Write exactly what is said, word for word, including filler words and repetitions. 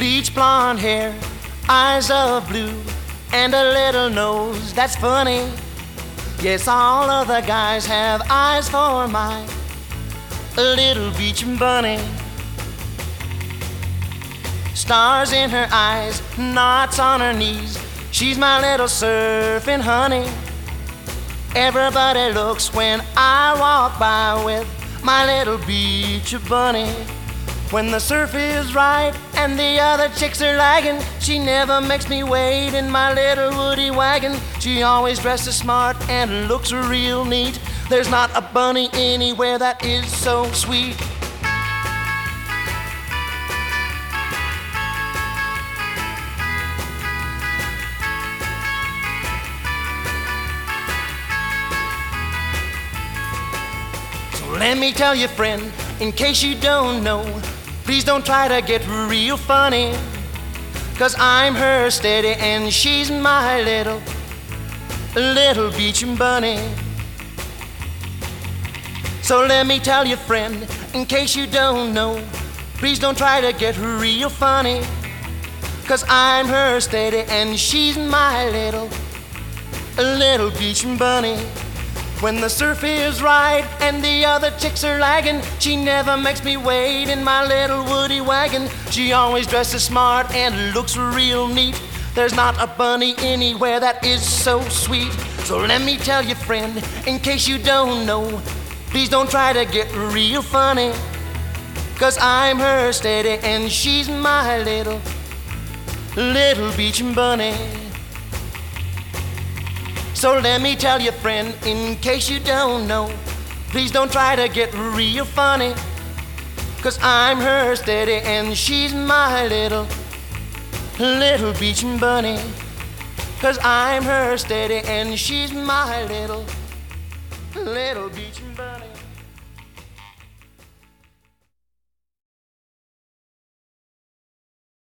bleach blonde hair, eyes of blue, and a little nose that's funny. Yes, all of the guys have eyes for my little beach bunny. Stars in her eyes, knots on her knees, she's my little surfing honey. Everybody looks when I walk by with my little beach bunny. When the surf is right and the other chicks are lagging, she never makes me wait in my little woody wagon. She always dresses smart and looks real neat. There's not a bunny anywhere that is so sweet. So let me tell you, friend, in case you don't know, please don't try to get real funny, 'cause I'm her steady and she's my little, little beach bunny. So let me tell you, friend, in case you don't know, please don't try to get real funny, 'cause I'm her steady and she's my little, little beach bunny. When the surf is right and the other chicks are lagging, she never makes me wait in my little woody wagon. She always dresses smart and looks real neat. There's not a bunny anywhere that is so sweet. So let me tell you, friend, in case you don't know, please don't try to get real funny, 'cause I'm her steady and she's my little, little beach bunny. So let me tell you, friend, in case you don't know, please don't try to get real funny, 'cause I'm her steady and she's my little, little beach bunny. 'Cause I'm her steady and she's my little, little beach bunny.